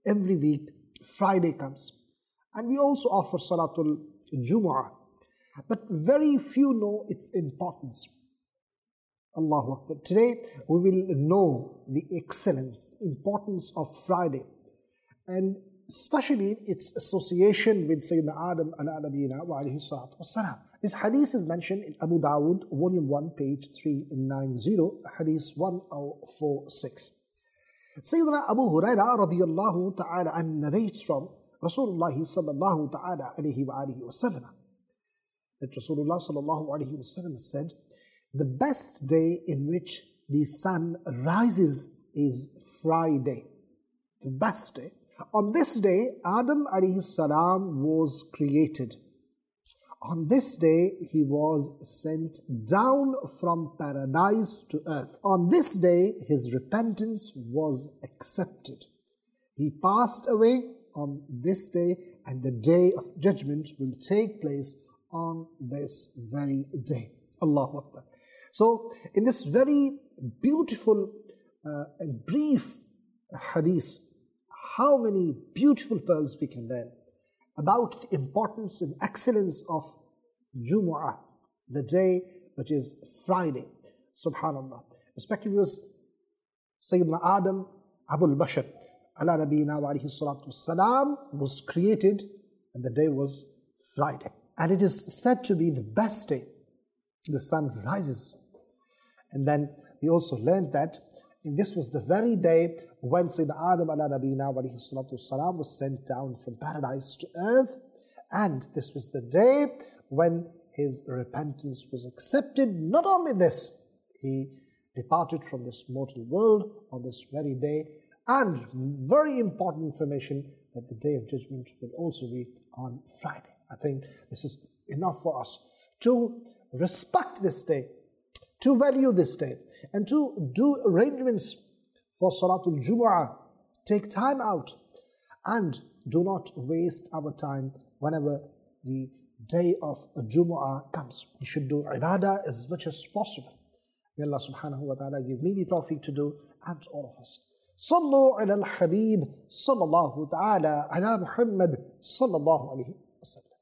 every week, Friday comes. And we also offer Salatul Jumu'ah. But very few know its importance. Allahu Akbar. Today we will know the excellence, the importance of Friday, and especially its association with Sayyidina Adam ala nabiyina wa alayhi salatu wassalam. This hadith is mentioned in Abu Dawud, volume 1, page 390, hadith 1046. Sayyidina Abu Hurairah radiyallahu ta'ala an narrates from Rasulullah sallallahu ta'ala alayhi wa alihi wasallam that Rasulullah sallallahu alayhi wasallam said, the best day in which the sun rises is Friday. The best day. On this day, Adam alayhi salam was created. On this day, he was sent down from paradise to earth. On this day, his repentance was accepted. He passed away on this day, and the day of judgment will take place on this very day. Allahu Akbar. So, in this very beautiful and brief hadith, how many beautiful pearls we can learn about the importance and excellence of Jumu'ah, the day which is Friday. Subhanallah. Respected viewers, Sayyidina Adam, Abul Bashar, ala nabiyina wa alayhi salatu wassalam, was created, and the day was Friday. And it is said to be the best day. The sun rises. And then we also learned that this was the very day when Sayyidina Adam ala nabiyina wa alayhi salatu wassalam was sent down from paradise to earth. And this was the day when his repentance was accepted. Not only this, he departed from this mortal world on this very day. And very important information that the day of judgment will also be on Friday. I think this is enough for us to respect this day, to value this day, and to do arrangements for Salatul Jumu'ah. Take time out and do not waste our time whenever the day of Jumu'ah comes. We should do ibadah as much as possible. May Allah subhanahu wa ta'ala give me the tawfiq to do, and to all of us. Sallu ala al-Habib, sallallahu ta'ala ala Muhammad, sallallahu alayhi wa sallam.